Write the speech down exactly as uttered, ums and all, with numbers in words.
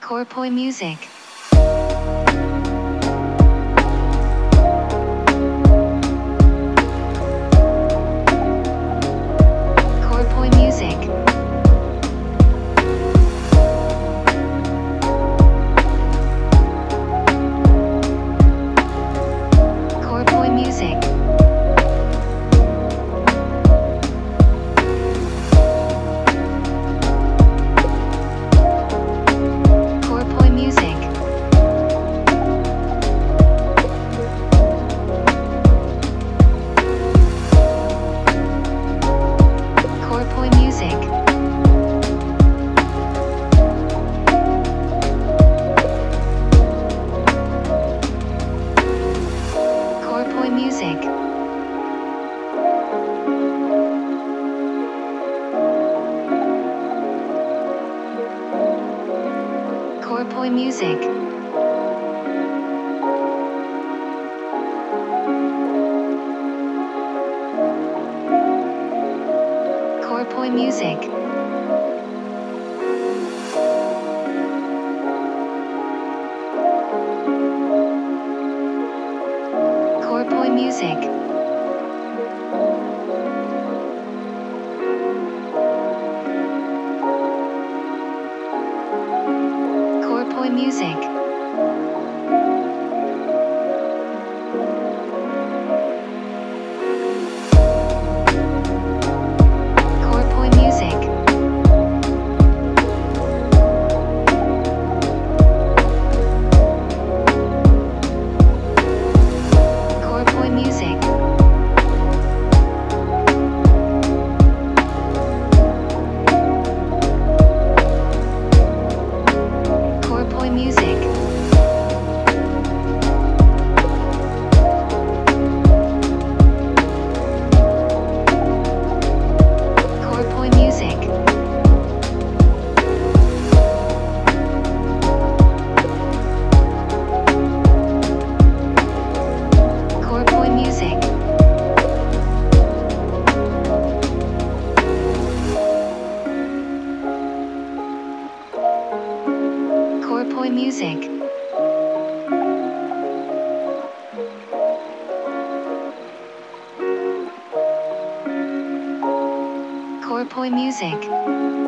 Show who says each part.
Speaker 1: Corpoi Music. Corpoi Music. Corpoi Music. Corpoi Music. Corpoi Music. Corpoi Music. Corpoi Music. Corpoi Music. Corpoi Music. Corpoi Music. Corpoi Music. Corpoi Music. Corpoi Music. Corpoi Music. Corpoi Music. Corpoi Music. Corpoi Music.